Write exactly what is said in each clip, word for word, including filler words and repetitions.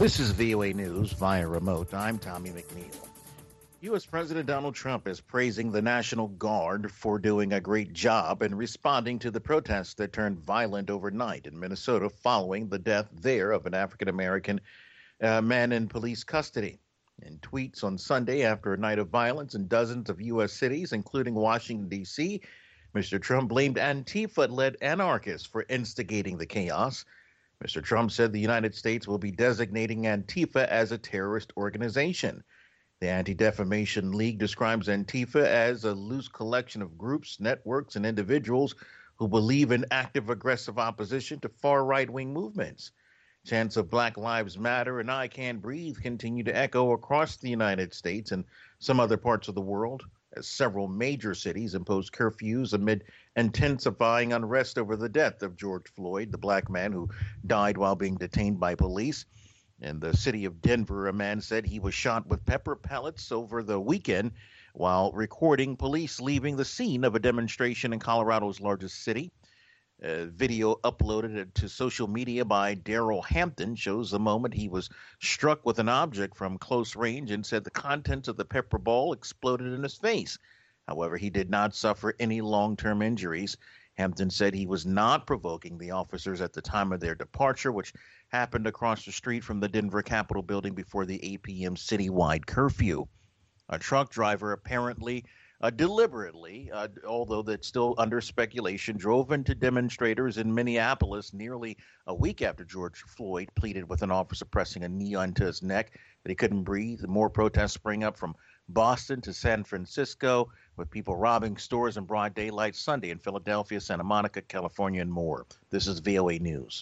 This is V O A News via remote. I'm Tommy McNeil. U S. President Donald Trump is praising the National Guard for doing a great job in responding to the protests that turned violent overnight in Minnesota following the death there of an African-American uh, man in police custody. In tweets on Sunday after a night of violence in dozens of U S cities, including Washington, D C, Mister Trump blamed Antifa-led anarchists for instigating the chaos. Mister Trump said the United States will be designating Antifa as a terrorist organization. The Anti-Defamation League describes Antifa as a loose collection of groups, networks, and individuals who believe in active, aggressive opposition to far right-wing movements. Chants of Black Lives Matter and I Can't Breathe continue to echo across the United States and some other parts of the world, as several major cities imposed curfews amid intensifying unrest over the death of George Floyd, the black man who died while being detained by police. In the city of Denver, a man said he was shot with pepper pellets over the weekend while recording police leaving the scene of a demonstration in Colorado's largest city. A video uploaded to social media by Daryl Hampton shows the moment he was struck with an object from close range and said the contents of the pepper ball exploded in his face. However, he did not suffer any long-term injuries. Hampton said he was not provoking the officers at the time of their departure, which happened across the street from the Denver Capitol building before the eight p.m. citywide curfew. A truck driver apparently Uh, deliberately, uh, although that's still under speculation, drove into demonstrators in Minneapolis nearly a week after George Floyd pleaded with an officer pressing a knee onto his neck that he couldn't breathe. More protests spring up from Boston to San Francisco, with people robbing stores in broad daylight Sunday in Philadelphia, Santa Monica, California, and more. This is V O A News.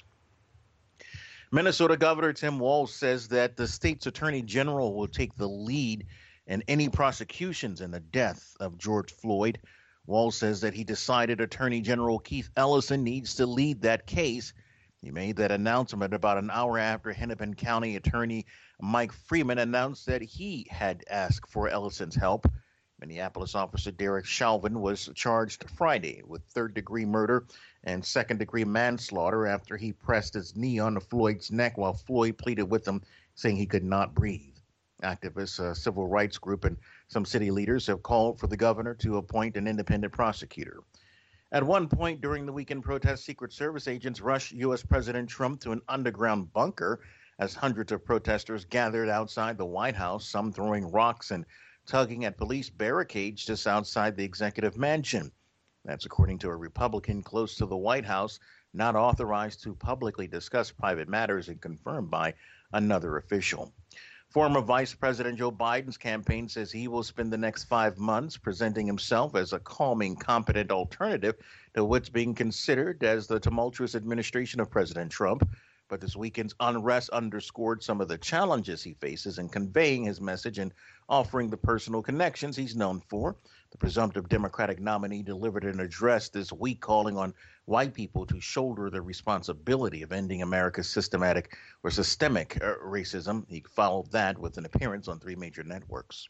Minnesota Governor Tim Walz says that the state's attorney general will take the lead and any prosecutions in the death of George Floyd. Walz says that he decided Attorney General Keith Ellison needs to lead that case. He made that announcement about an hour after Hennepin County Attorney Mike Freeman announced that he had asked for Ellison's help. Minneapolis officer Derek Chauvin was charged Friday with third-degree murder and second-degree manslaughter after he pressed his knee on Floyd's neck while Floyd pleaded with him, saying he could not breathe. Activists, a civil rights group, and some city leaders have called for the governor to appoint an independent prosecutor. At one point during the weekend protest, Secret Service agents rushed U S. President Trump to an underground bunker as hundreds of protesters gathered outside the White House, some throwing rocks and tugging at police barricades just outside the executive mansion. That's according to a Republican close to the White House, not authorized to publicly discuss private matters and confirmed by another official. Former Vice President Joe Biden's campaign says he will spend the next five months presenting himself as a calming, competent alternative to what's being considered as the tumultuous administration of President Trump. But this weekend's unrest underscored some of the challenges he faces in conveying his message and offering the personal connections he's known for. The presumptive Democratic nominee delivered an address this week calling on white people to shoulder the responsibility of ending America's systematic or systemic uh, racism. He followed that with an appearance on three major networks.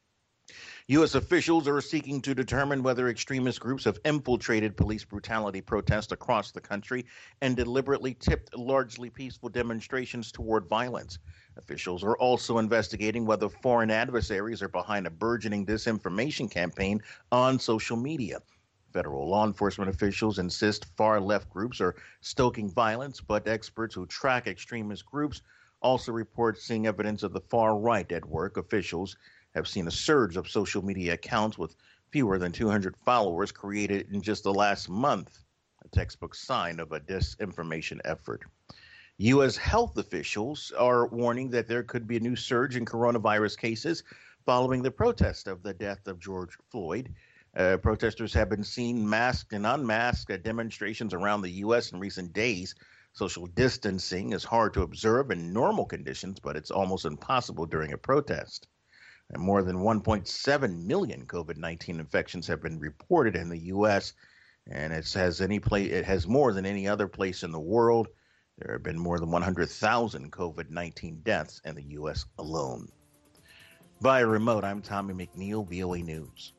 U S officials are seeking to determine whether extremist groups have infiltrated police brutality protests across the country and deliberately tipped largely peaceful demonstrations toward violence. Officials are also investigating whether foreign adversaries are behind a burgeoning disinformation campaign on social media. Federal law enforcement officials insist far-left groups are stoking violence, but experts who track extremist groups also report seeing evidence of the far right at work. Officials have seen a surge of social media accounts with fewer than two hundred followers created in just the last month, a textbook sign of a disinformation effort. U S health officials are warning that there could be a new surge in coronavirus cases following the protest of the death of George Floyd. Uh, protesters have been seen masked and unmasked at demonstrations around the U S in recent days. Social distancing is hard to observe in normal conditions, but it's almost impossible during a protest. And more than one point seven million COVID nineteen infections have been reported in the U S, and it has any place, it has more than any other place in the world. There have been more than one hundred thousand COVID nineteen deaths in the U S alone. Via remote, I'm Tommy McNeil, V O A News.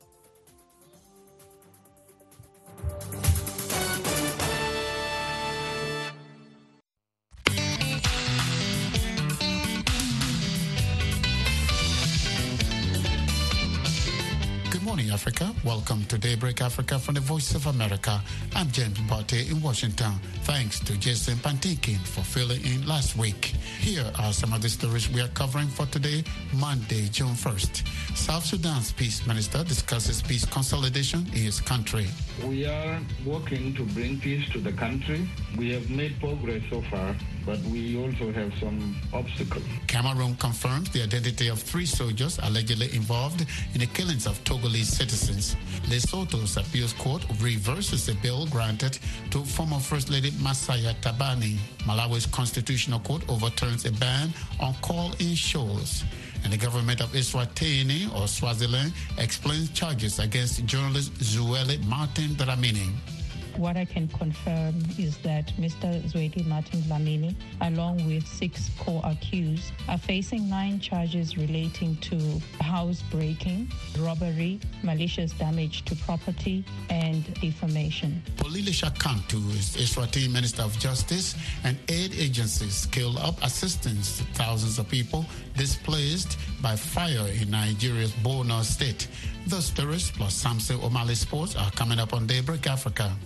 morning, Africa. Welcome to Daybreak Africa from the Voice of America. I'm James Barté in Washington. Thanks to Jason Pantinkin for filling in last week. Here are some of the stories we are covering for today, Monday, June first. South Sudan's peace minister discusses peace consolidation in his country. We are working to bring peace to the country. We have made progress so far, but we also have some obstacles. Cameroon confirms the identity of three soldiers allegedly involved in the killings of Togolese citizens. Lesotho's appeals court reverses a bill granted to former First Lady Masaya Tabani. Malawi's constitutional court overturns a ban on call-in shows. And the government of Eswatini, or Swaziland, explains charges against journalist Zweli Martin Dlamini. What I can confirm is that Mister Zweli Martin Dlamini, along with six co-accused, are facing nine charges relating to housebreaking, robbery, malicious damage to property, and defamation. Polilisha Kantu is Eswatini Minister of Justice, and aid agencies scale up assistance to thousands of people displaced by fire in Nigeria's Borno state. The stories plus Samson O'Malley Sports are coming up on Daybreak Africa.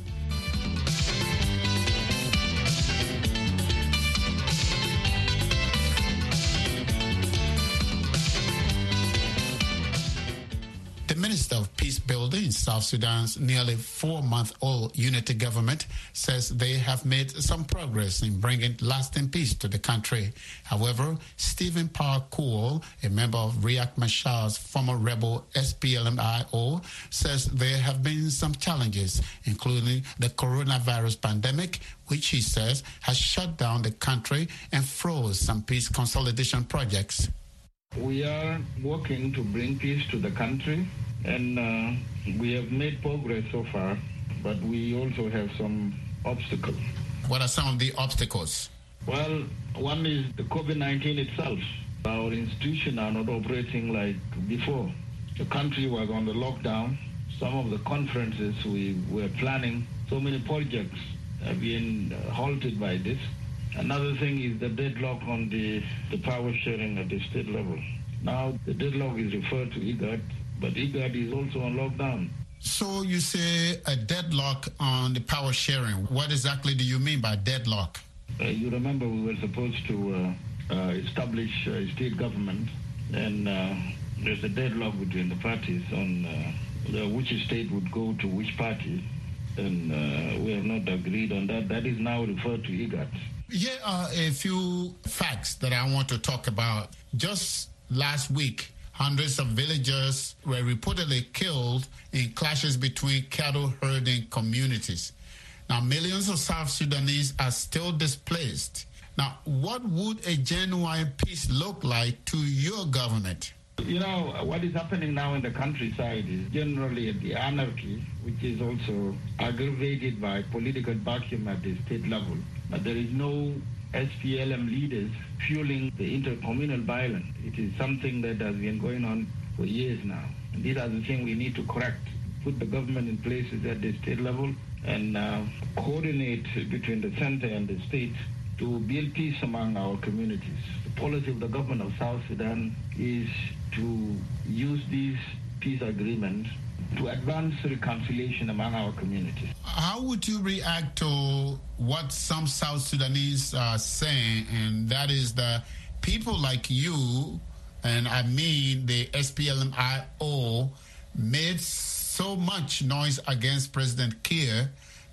The Minister of Peace Building in South Sudan's nearly four-month-old unity government says they have made some progress in bringing lasting peace to the country. However, Stephen Parkour, a member of Riek Machar's former rebel S P L M I O, says there have been some challenges, including the coronavirus pandemic, which he says has shut down the country and froze some peace consolidation projects. We are working to bring peace to the country, and uh, we have made progress so far, but we also have some obstacles. What are some of the obstacles? Well, one is the COVID nineteen itself. Our institutions are not operating like before. The country was on the lockdown. Some of the conferences we were planning, so many projects have been halted by this. Another thing is the deadlock on the, the power sharing at the state level. Now, the deadlock is referred to IGAD, but IGAD is also on lockdown. So you say a deadlock on the power sharing. What exactly do you mean by deadlock? Uh, you remember we were supposed to uh, uh, establish a state government, and uh, there's a deadlock between the parties on uh, the, which state would go to which party, and uh, we have not agreed on that. That is now referred to IGAD. Here are a few facts that I want to talk about. Just last week, hundreds of villagers were reportedly killed in clashes between cattle herding communities. Now, millions of South Sudanese are still displaced. Now, what would a genuine peace look like to your government? You know, what is happening now in the countryside is generally the anarchy, which is also aggravated by political vacuum at the state level. But there is no S P L M leaders fueling the intercommunal violence. It is something that has been going on for years now. And these are the things we need to correct. Put the government in places at the state level and uh, coordinate between the center and the state to build peace among our communities. The policy of the government of South Sudan is to use these peace agreements to advance reconciliation among our communities. How would you react to what some South Sudanese are saying, and that is that people like you, and I mean the S P L M I O, made so much noise against President Kiir.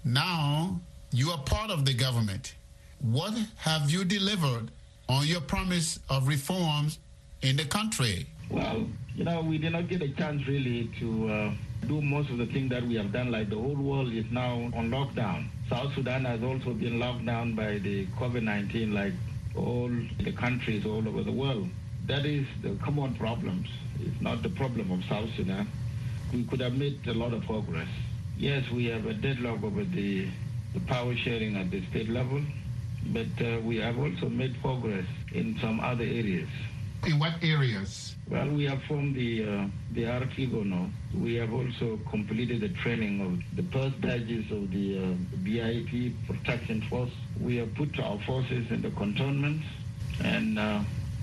Now you are part of the government. What have you delivered on your promise of reforms in the country? Well, you know, we did not get a chance really to uh, do most of the things that we have done. Like the whole world is now on lockdown. South Sudan has also been locked down by the COVID nineteen, like all the countries all over the world. That is the common problems. It's not the problem of South Sudan. We could have made a lot of progress. Yes, we have a deadlock over the, the power sharing at the state level, but uh, we have also made progress in some other areas. In what areas? Well, we have formed the uh, the Artigono. We have also completed the training of the first batches of the uh, B I P protection force. We have put our forces in the cantonments, and uh,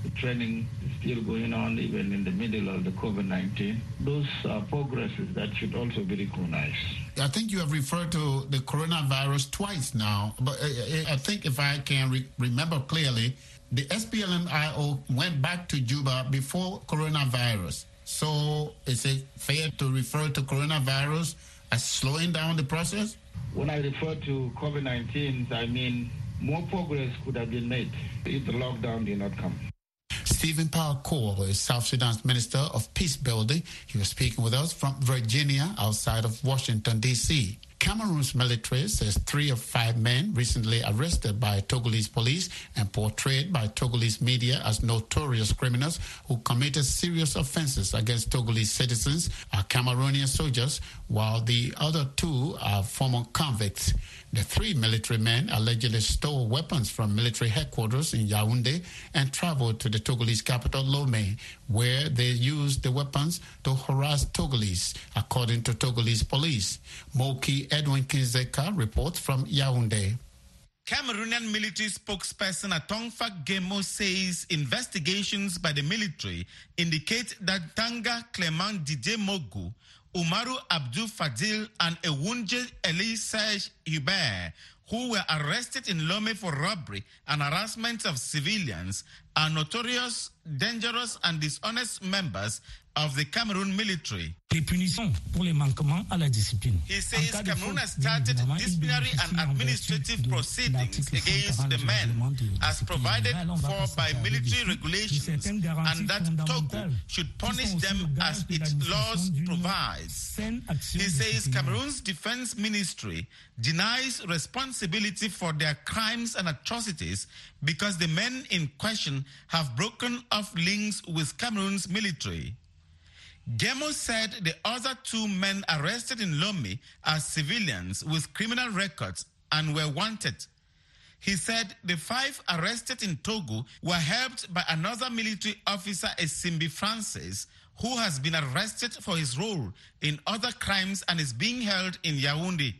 The training is still going on even in the middle of the COVID nineteen. Those are progresses that should also be recognized. I think you have referred to the coronavirus twice now, but I think if I can re- remember clearly, the S P L M I O went back to Juba before coronavirus. So is it fair to refer to coronavirus as slowing down the process? When I refer to COVID nineteen, I mean more progress could have been made if the lockdown did not come. Stephen Power Cole is South Sudan's Minister of Peace Building. He was speaking with us from Virginia, outside of Washington, D C Cameroon's military says three of five men recently arrested by Togolese police and portrayed by Togolese media as notorious criminals who committed serious offenses against Togolese citizens are Cameroonian soldiers, while the other two are former convicts. The three military men allegedly stole weapons from military headquarters in Yaoundé and traveled to the Togolese capital, Lomé, where they used the weapons to harass Togolese, according to Togolese police. Moki Edwin Kinzeka reports from Yaoundé. Cameroonian military spokesperson Atongfa Gemo says investigations by the military indicate that Tanga Clement Didier Mogu, Umaru Abdul Fadil, and Ewunje Eli Serge Hubert, who were arrested in Lomé for robbery and harassment of civilians, are notorious, dangerous, and dishonest members of the Cameroon military. Les punitions pour les manquements à la discipline. He says Cameroon has started disciplinary and administrative proceedings against the men as provided for by military regulations, and that Togo should punish them as its laws provides. He says Cameroon's defense ministry denies responsibility for their crimes and atrocities because the men in question have broken off links with Cameroon's military. Gemo said the other two men arrested in Lomé are civilians with criminal records and were wanted. He said the five arrested in Togo were helped by another military officer, Esimbi Francis, who has been arrested for his role in other crimes and is being held in Yaoundé.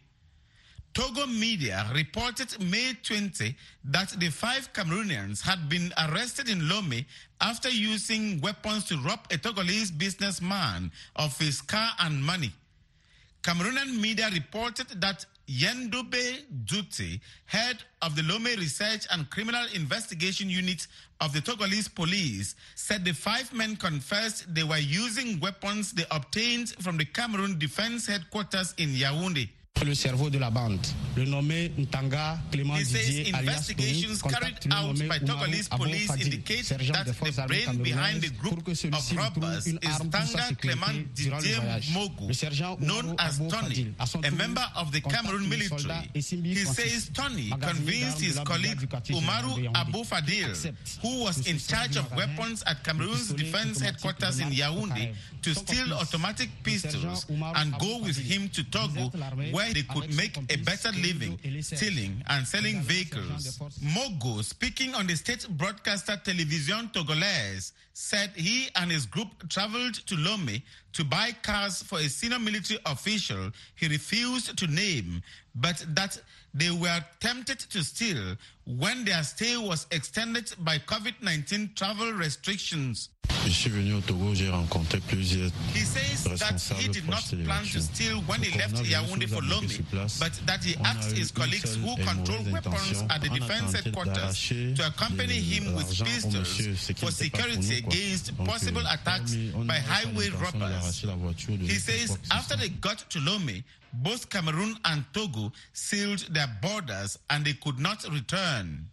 Togo media reported May twentieth that the five Cameroonians had been arrested in Lomé after using weapons to rob a Togolese businessman of his car and money. Cameroonian media reported that Yendobe Duti, head of the Lomé Research and Criminal Investigation Unit of the Togolese police, said the five men confessed they were using weapons they obtained from the Cameroon Defense Headquarters in Yaoundé. Le cerveau de la bande, le nommé Ntanga Clément Didier, alias investigations carried out by Togolese police indicate that the brain behind the group of robbers is Tanga Clément Didier Mogu, known as Tony, a member of the Cameroon military. He says Tony convinced his colleague Umaru Abu Fadil, who was in charge of weapons at Cameroon's defense headquarters in Yaoundé, to steal automatic pistols and go with him to Togo, where they could make a better living stealing and selling vehicles. Mogo, speaking on the state broadcaster Television Togolaise, said he and his group traveled to Lomé to buy cars for a senior military official he refused to name, but that they were tempted to steal when their stay was extended by COVID nineteen travel restrictions. Je suis venu au Togo, j'ai rencontré plusieurs He says that he did not plan to steal when he left Yaoundé for Lomé, but that he asked his colleagues who control weapons at the defense headquarters to accompany him with pistols for security against possible attacks by highway robbers. He says after they got to Lomé, both Cameroon and Togo sealed their borders and they could not return.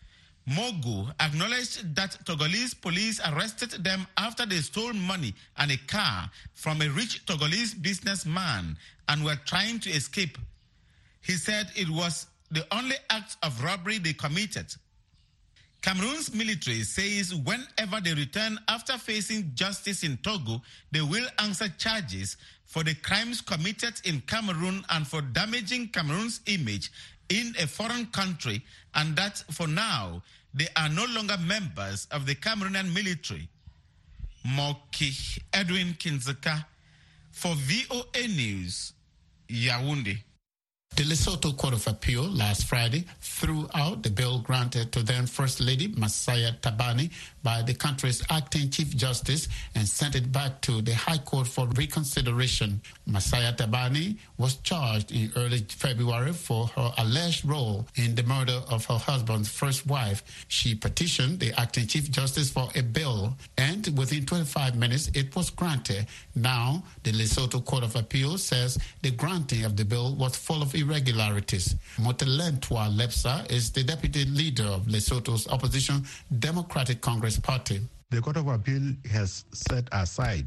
Mogu acknowledged that Togolese police arrested them after they stole money and a car from a rich Togolese businessman and were trying to escape. He said it was the only act of robbery they committed. Cameroon's military says whenever they return after facing justice in Togo, they will answer charges for the crimes committed in Cameroon and for damaging Cameroon's image in a foreign country, and that for now, they are no longer members of the Cameroonian military. Moki Edwin Kinzeka for V O A News, Yaoundé. The Lesotho Court of Appeal last Friday threw out the bail granted to then First Lady Masaia Thabane by the country's acting Chief Justice and sent it back to the High Court for reconsideration. Masaia Thabane was charged in early February for her alleged role in the murder of her husband's first wife. She petitioned the acting Chief Justice for a bail, and within twenty-five minutes it was granted. Now, the Lesotho Court of Appeal says the granting of the bail was full of irregularities. Motelentwa Lepsa is the deputy leader of Lesotho's opposition Democratic Congress Party. The Court of Appeal has set aside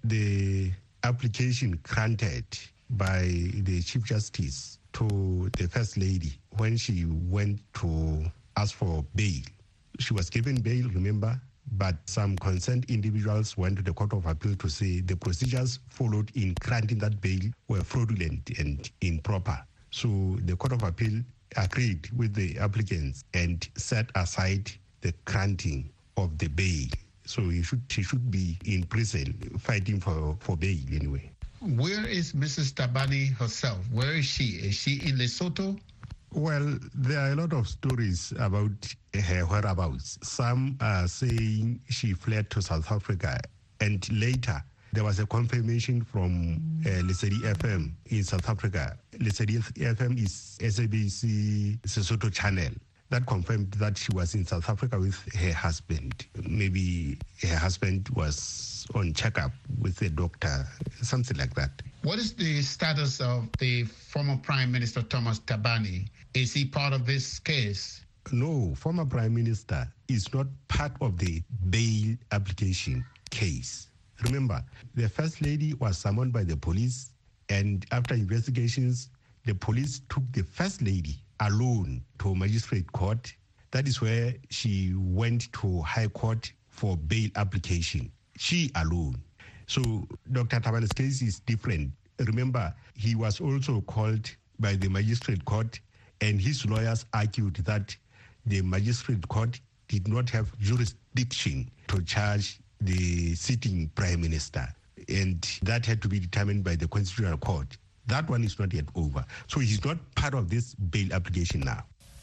the application granted by the Chief Justice to the First Lady when she went to ask for bail. She was given bail, remember, but some concerned individuals went to the Court of Appeal to say the procedures followed in granting that bail were fraudulent and improper. So the Court of Appeal agreed with the applicants and set aside the granting of the bail. So he should, she should be in prison fighting for, for bail anyway. Where is Missus Thabane herself? Where is she? Is she in Lesotho? Well, there are a lot of stories about her whereabouts. Some are saying she fled to South Africa, and later there was a confirmation from uh, Lesedi F M in South Africa. Lesedi F M is S A B C Sesotho channel. That confirmed that she was in South Africa with her husband. Maybe her husband was on checkup with a doctor, something like that. What is the status of the former Prime Minister Thomas Thabane? Is he part of this case? No, former Prime Minister is not part of the bail application case. Remember, the First Lady was summoned by the police, and after investigations, the police took the First Lady alone to magistrate court. That is where she went to High Court for bail application. She alone. So Doctor Thabane's case is different. Remember, he was also called by the magistrate court, and his lawyers argued that the magistrate court did not have jurisdiction to charge the sitting prime minister, and that had to be determined by the Constitutional Court. That one is not yet over. So he's not part of this bail application now.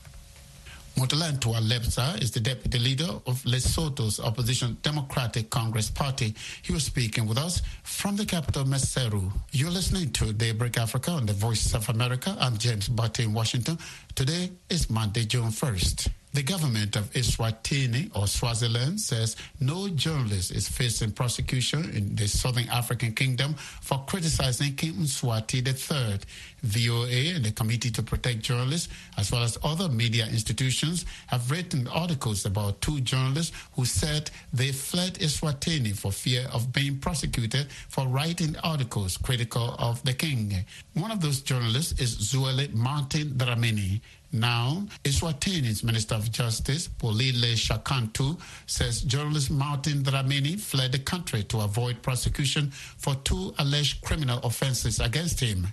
Motelentwa Lepsa is the deputy leader of Lesotho's opposition Democratic Congress Party. He was speaking with us from the capital, Maseru. You're listening to Daybreak Africa on the Voice of America. I'm James Butte in Washington. Today is Monday, June first. The government of Eswatini, or Swaziland, says no journalist is facing prosecution in the Southern African Kingdom for criticizing King Mswati the third. V O A and the Committee to Protect Journalists, as well as other media institutions, have written articles about two journalists who said they fled Eswatini for fear of being prosecuted for writing articles critical of the king. One of those journalists is Zweli Martin Dlamini. Now, Eswatini's Minister of Justice, Polile Shakantu, says journalist Martin Dlamini fled the country to avoid prosecution for two alleged criminal offenses against him.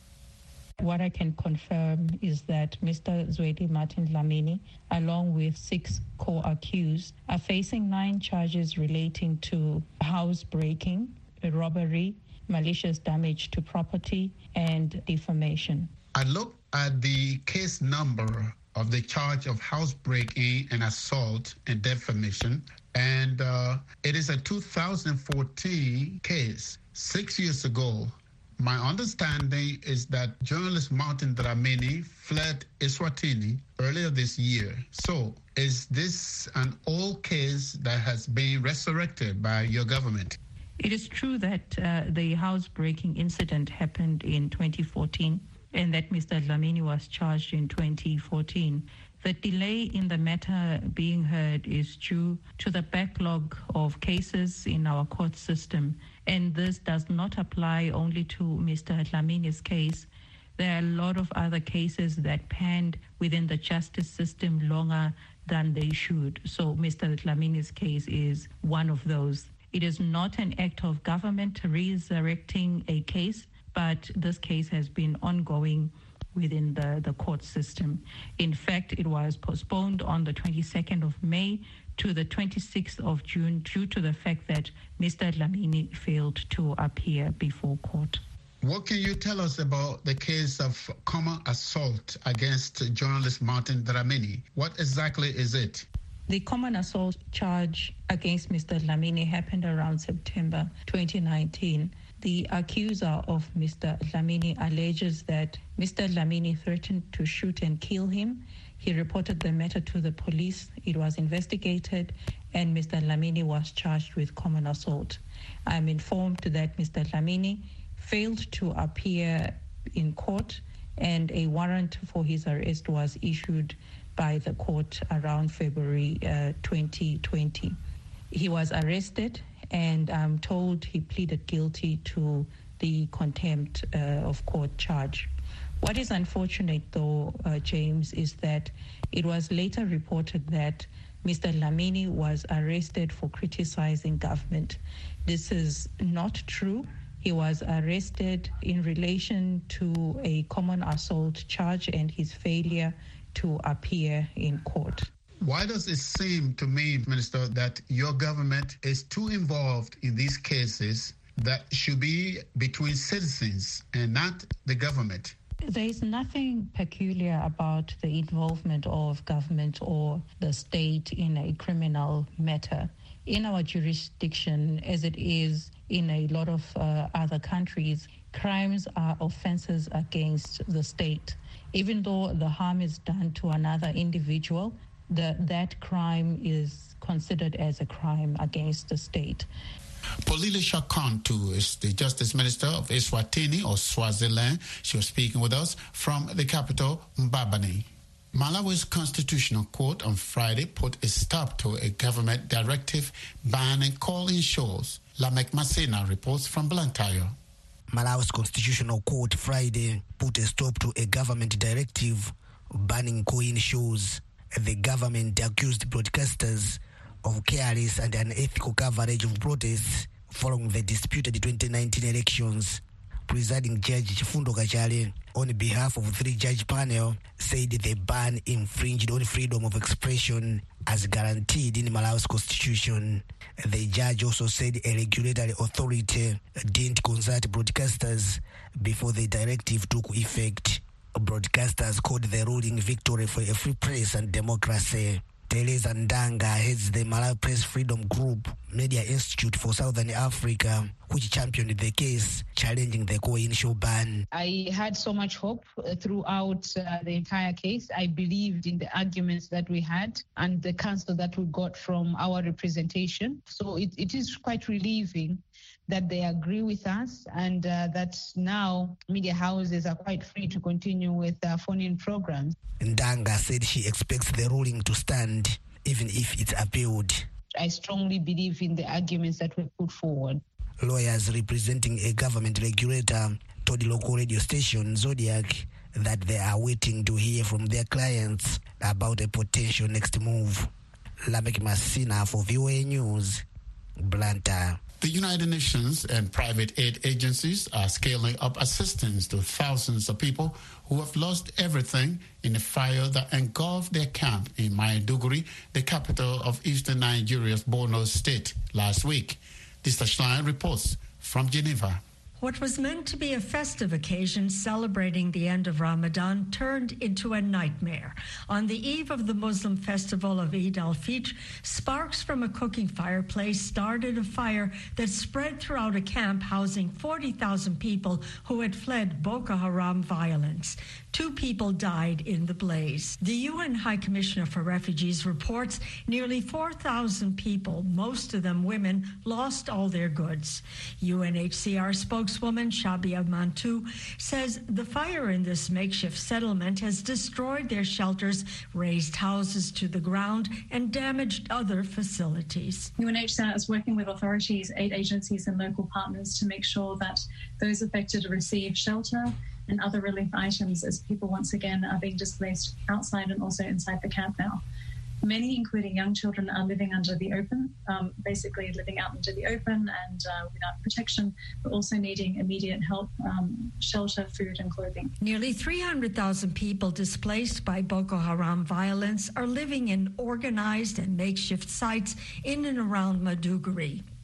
What I can confirm is that Mister Zweli Martin Dlamini, along with six co-accused, are facing nine charges relating to housebreaking, robbery, malicious damage to property, and defamation. I looked at the case number of the charge of housebreaking and assault and defamation, and uh, it is a two thousand fourteen case, six years ago. My understanding is that journalist Martin Dlamini fled Eswatini earlier this year. So is this an old case that has been resurrected by your government? It is true that uh, the housebreaking incident happened in twenty fourteen and that Mister Dlamini was charged in twenty fourteen. The delay in the matter being heard is due to the backlog of cases in our court system, and this does not apply only to Mister Dlamini's case. There are a lot of other cases that panned within the justice system longer than they should. So Mister Dlamini's case is one of those. It is not an act of government resurrecting a case, but this case has been ongoing within the, the court system. In fact, it was postponed on the twenty-second of May to the twenty-sixth of June due to the fact that Mister Dlamini failed to appear before court. What can you tell us about the case of common assault against journalist Martin Dlamini? What exactly is it? The common assault charge against Mister Dlamini happened around September twenty nineteen. The accuser of Mister Dlamini alleges that Mister Dlamini threatened to shoot and kill him. He reported the matter to the police. It was investigated, and Mister Dlamini was charged with common assault. I'm informed that Mister Dlamini failed to appear in court, and a warrant for his arrest was issued by the court around February uh, twenty twenty. He was arrested, and I'm told he pleaded guilty to the contempt uh, of court charge. What is unfortunate, though, uh, James, is that it was later reported that Mister Dlamini was arrested for criticizing government. This is not true. He was arrested in relation to a common assault charge and his failure to appear in court. Why does it seem to me, Minister, that your government is too involved in these cases that should be between citizens and not the government? There is nothing peculiar about the involvement of government or the state in a criminal matter. In our jurisdiction, as it is in a lot of uh, other countries, crimes are offenses against the state. Even though the harm is done to another individual, the, that crime is considered as a crime against the state. Polile Shakantu is the Justice Minister of Eswatini or Swaziland. She was speaking with us from the capital, Mbabane. Malawi's Constitutional Court on Friday put a stop to a government directive banning call-in shows. Lamek Masina reports from Blantyre. Malawi's Constitutional Court Friday put a stop to a government directive banning call-in shows. The government accused broadcasters of careless and unethical coverage of protests following the disputed twenty nineteen elections. Presiding Judge Chifundo Kachale, on behalf of three-judge panel, said the ban infringed on freedom of expression as guaranteed in Malawi's constitution. The judge also said a regulatory authority didn't consult broadcasters before the directive took effect. Broadcasters called the ruling victory for a free press and democracy. Teresa Ndanga heads the Malawi Press Freedom Group Media Institute for Southern Africa, which championed the case challenging the call-in show ban. I had so much hope uh, throughout uh, the entire case. I believed in the arguments that we had and the counsel that we got from our representation. So it, it is quite relieving that they agree with us and uh, that now media houses are quite free to continue with uh, phone-in programs. Ndanga said she expects the ruling to stand even if it's appealed. I strongly believe in the arguments that were put forward. Lawyers representing a government regulator told the local radio station Zodiac that they are waiting to hear from their clients about a potential next move. Lamek Masina for V O A News, Blantyre. The United Nations and private aid agencies are scaling up assistance to thousands of people who have lost everything in a fire that engulfed their camp in Maiduguri, the capital of eastern Nigeria's Borno state, last week. Lisa Schlein reports from Geneva. What was meant to be a festive occasion celebrating the end of Ramadan turned into a nightmare. On the eve of the Muslim festival of Eid al-Fitr, sparks from a cooking fireplace started a fire that spread throughout a camp housing forty thousand people who had fled Boko Haram violence. Two people died in the blaze. The U N High Commissioner for Refugees reports nearly four thousand people, most of them women, lost all their goods. U N H C R spokeswoman Shabia Mantu says the fire in this makeshift settlement has destroyed their shelters, razed houses to the ground, and damaged other facilities. U N H C R is working with authorities, aid agencies, and local partners to make sure that those affected receive shelter and other relief items as people once again are being displaced outside and also inside the camp now. Many, including young children, are living under the open, um, basically living out into the open and uh, without protection, but also needing immediate help, um, shelter, food and clothing. Nearly three hundred thousand people displaced by Boko Haram violence are living in organized and makeshift sites in and around Maiduguri.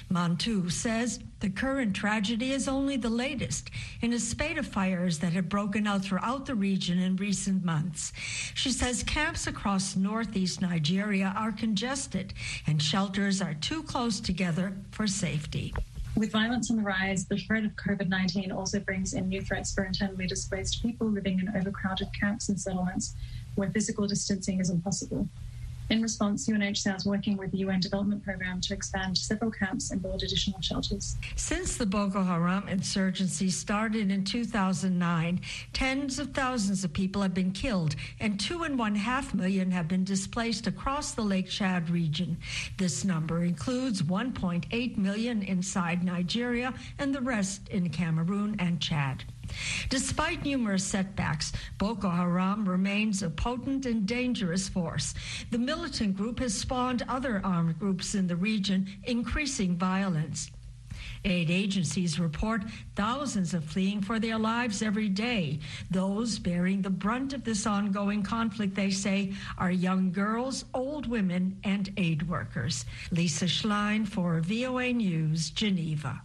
Mantu says the current tragedy is only the latest in a spate of fires that have broken out throughout the region in recent months. She says camps across northeast Nigeria are congested and shelters are too close together for safety. With violence on the rise, the threat of COVID nineteen also brings in new threats for internally displaced people living in overcrowded camps and settlements where physical distancing is impossible. In response, U N H C R is working with the U N Development Programme to expand several camps and build additional shelters. Since the Boko Haram insurgency started in two thousand nine, tens of thousands of people have been killed and two and one half million have been displaced across the Lake Chad region. This number includes one point eight million inside Nigeria and the rest in Cameroon and Chad. Despite numerous setbacks, Boko Haram remains a potent and dangerous force. The militant group has spawned other armed groups in the region, increasing violence. Aid agencies report thousands are fleeing for their lives every day. Those bearing the brunt of this ongoing conflict, they say, are young girls, old women, and aid workers. Lisa Schlein for V O A News, Geneva.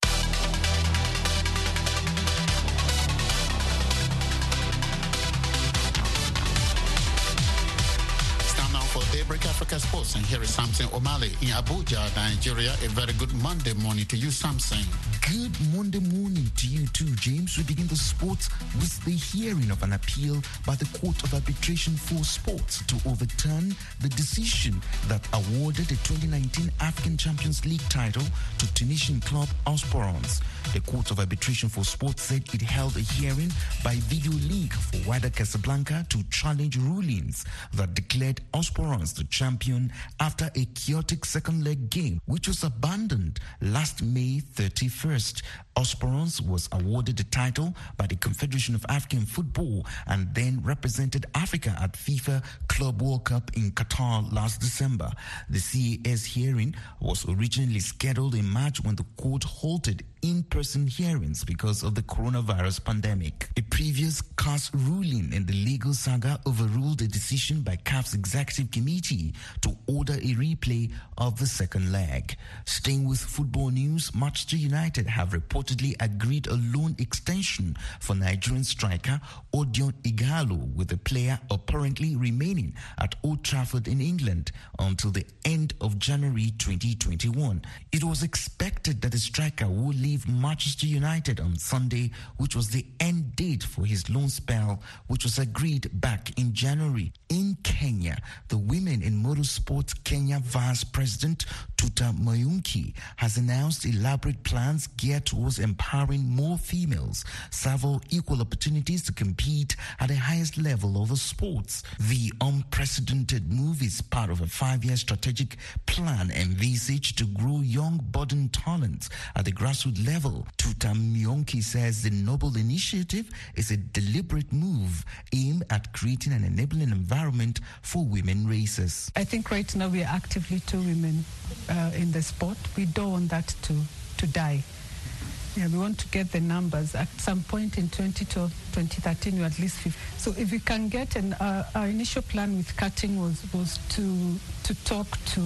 Daybreak Africa Sports, and here is Samson O'Malley in Abuja, Nigeria. A very good Monday morning to you, Samson. Good Monday morning to you too, James. We begin the sports with the hearing of an appeal by the Court of Arbitration for Sports to overturn the decision that awarded the twenty nineteen African Champions League title to Tunisian club Osporans. The Court of Arbitration for Sports said it held a hearing by video link for Wydad Casablanca to challenge rulings that declared Osporans the champion after a chaotic second leg game, which was abandoned last May thirty-first. Osporans was awarded the title by the Confederation of African Football and then represented Africa at FIFA Club World Cup in Qatar last December. The C A S hearing was originally scheduled in March when the court halted in-person hearings because of the coronavirus pandemic. A previous C A S ruling in the legal saga overruled a decision by C A F's executive committee to order a replay of the second leg. Staying with football news, Manchester United have reportedly agreed a loan extension for Nigerian striker Odion Ighalo, with the player apparently remaining at Old Trafford in England until the end of January twenty twenty-one. It was expected that the striker would leave Manchester United on Sunday, which was the end date for his loan spell, which was agreed back in January. In Kenya, the Women in Motorsport Kenya Vice President Tuta Mayunki has announced elaborate plans geared towards empowering more females, several equal opportunities to compete at the highest level of the sports. The unprecedented move is part of a five-year strategic plan envisaged to grow young budding talents at the grassroots level. Tuta Mayunki says the noble initiative is a deliberate move aimed at creating an enabling environment for women racers. I think right now we are actively two women uh, in the sport. We don't want that to, to die. Yeah, we want to get the numbers. At some point in twenty twelve, twenty thirteen, we were at least fifty. So if we can get, and uh, our initial plan with cutting was, was to, to talk to,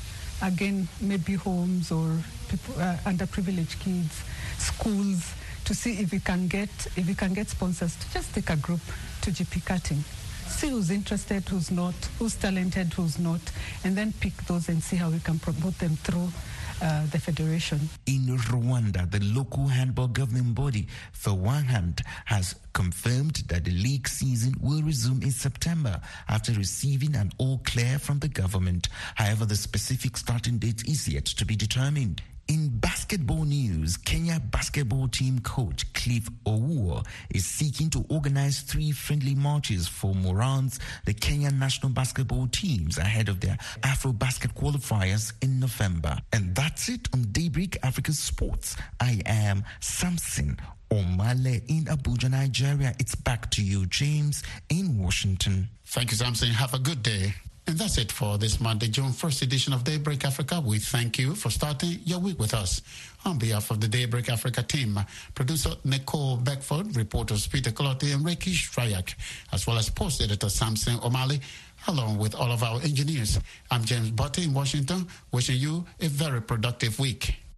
again, maybe homes or people, uh, underprivileged kids, schools, to see if we can get if we can get sponsors to just take a group to G P cutting. See who's interested, who's not, who's talented, who's not, and then pick those and see how we can promote them through uh, the federation. In Rwanda, the local handball governing body, for one hand, has confirmed that the league season will resume in September after receiving an all clear from the government. However, the specific starting date is yet to be determined. In basketball news, Kenya basketball team coach Cliff Owuor is seeking to organize three friendly matches for Morans, the Kenyan national basketball teams, ahead of their Afro-Basket qualifiers in November. And that's it on Daybreak Africa Sports. I am Samson O'Malley in Abuja, Nigeria. It's back to you, James, in Washington. Thank you, Samson. Have a good day. And that's it for this Monday, June first edition of Daybreak Africa. We thank you for starting your week with us. On behalf of the Daybreak Africa team, producer Nicole Beckford, reporters Peter Clotte and Ricky Shrayak, as well as post editor Samson O'Malley, along with all of our engineers. I'm James Butte in Washington, wishing you a very productive week.